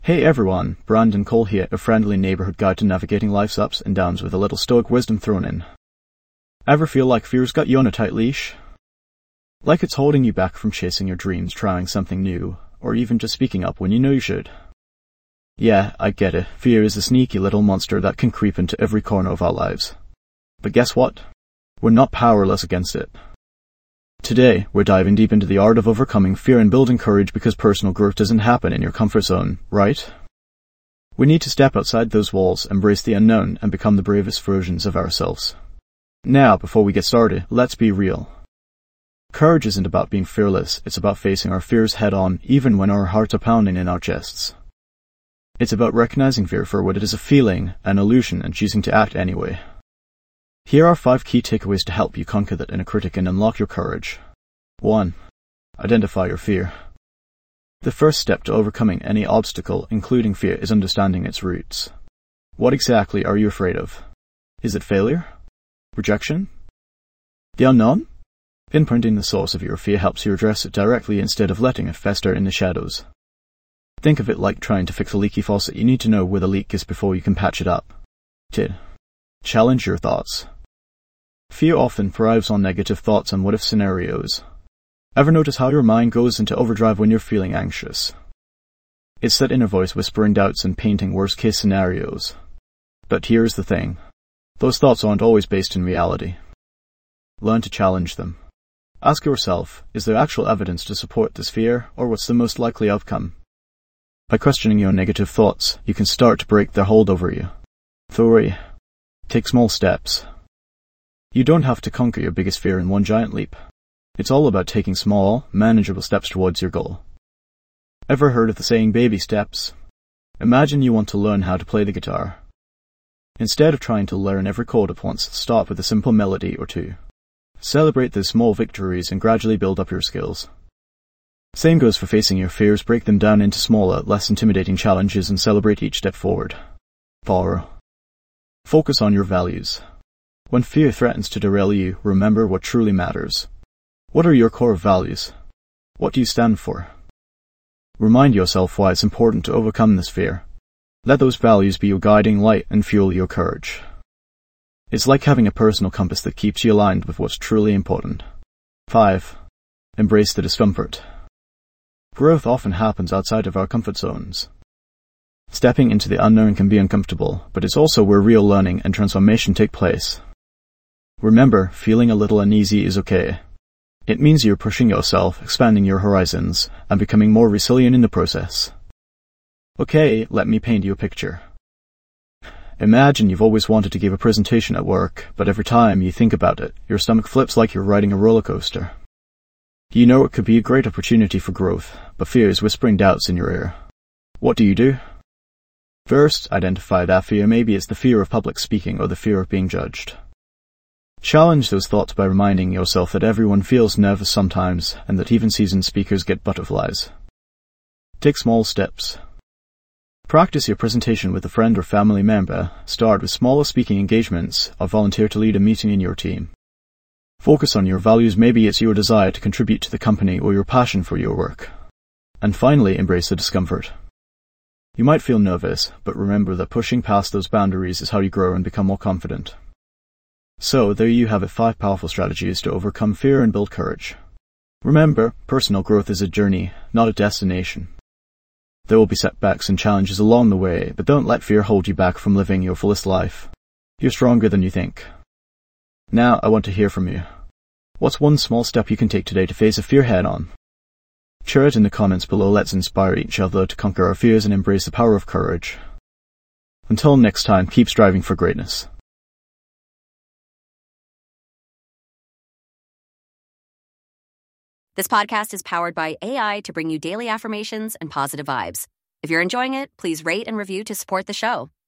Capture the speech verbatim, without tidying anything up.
Hey everyone, Brandon Cole here, a friendly neighborhood guide to navigating life's ups and downs with a little stoic wisdom thrown in. Ever feel like fear's got you on a tight leash? Like it's holding you back from chasing your dreams, trying something new, or even just speaking up when you know you should? Yeah, I get it. Fear is a sneaky little monster that can creep into every corner of our lives. But guess what? We're not powerless against it. Today, we're diving deep into the art of overcoming fear and building courage, because personal growth doesn't happen in your comfort zone, right? We need to step outside those walls, embrace the unknown, and become the bravest versions of ourselves. Now, before we get started, let's be real. Courage isn't about being fearless, it's about facing our fears head-on, even when our hearts are pounding in our chests. It's about recognizing fear for what it is, a feeling, an illusion, and choosing to act anyway. Here are five key takeaways to help you conquer that inner critic and unlock your courage. one. Identify your fear. The first step to overcoming any obstacle, including fear, is understanding its roots. What exactly are you afraid of? Is it failure? Rejection? The unknown? Pinpointing the source of your fear helps you address it directly instead of letting it fester in the shadows. Think of it like trying to fix a leaky faucet. You need to know where the leak is before you can patch it up. two. Challenge your thoughts. Fear often thrives on negative thoughts and what-if scenarios. Ever notice how your mind goes into overdrive when you're feeling anxious? It's that inner voice whispering doubts and painting worst-case scenarios. But here's the thing. Those thoughts aren't always based in reality. Learn to challenge them. Ask yourself, is there actual evidence to support this fear, or what's the most likely outcome? By questioning your negative thoughts, you can start to break their hold over you. three. Take small steps. You don't have to conquer your biggest fear in one giant leap. It's all about taking small, manageable steps towards your goal. Ever heard of the saying, baby steps? Imagine you want to learn how to play the guitar. Instead of trying to learn every chord at once, start with a simple melody or two. Celebrate those small victories and gradually build up your skills. Same goes for facing your fears. Break them down into smaller, less intimidating challenges and celebrate each step forward. four. Focus on your values. When fear threatens to derail you, remember what truly matters. What are your core values? What do you stand for? Remind yourself why it's important to overcome this fear. Let those values be your guiding light and fuel your courage. It's like having a personal compass that keeps you aligned with what's truly important. five. Embrace the discomfort. Growth often happens outside of our comfort zones. Stepping into the unknown can be uncomfortable, but it's also where real learning and transformation take place. Remember, feeling a little uneasy is okay. It means you're pushing yourself, expanding your horizons, and becoming more resilient in the process. Okay, let me paint you a picture. Imagine you've always wanted to give a presentation at work, but every time you think about it, your stomach flips like you're riding a roller coaster. You know it could be a great opportunity for growth, but fear is whispering doubts in your ear. What do you do? First, identify that fear. Maybe it's the fear of public speaking or the fear of being judged. Challenge those thoughts by reminding yourself that everyone feels nervous sometimes, and that even seasoned speakers get butterflies. Take small steps. Practice your presentation with a friend or family member. Start with smaller speaking engagements, or volunteer to lead a meeting in your team. Focus on your values. Maybe it's your desire to contribute to the company or your passion for your work. And finally, embrace the discomfort. You might feel nervous, but remember that pushing past those boundaries is how you grow and become more confident. So, there you have it, five powerful strategies to overcome fear and build courage. Remember, personal growth is a journey, not a destination. There will be setbacks and challenges along the way, but don't let fear hold you back from living your fullest life. You're stronger than you think. Now, I want to hear from you. What's one small step you can take today to face a fear head-on? Share it in the comments below. Let's inspire each other to conquer our fears and embrace the power of courage. Until next time, keep striving for greatness. This podcast is powered by A I to bring you daily affirmations and positive vibes. If you're enjoying it, please rate and review to support the show.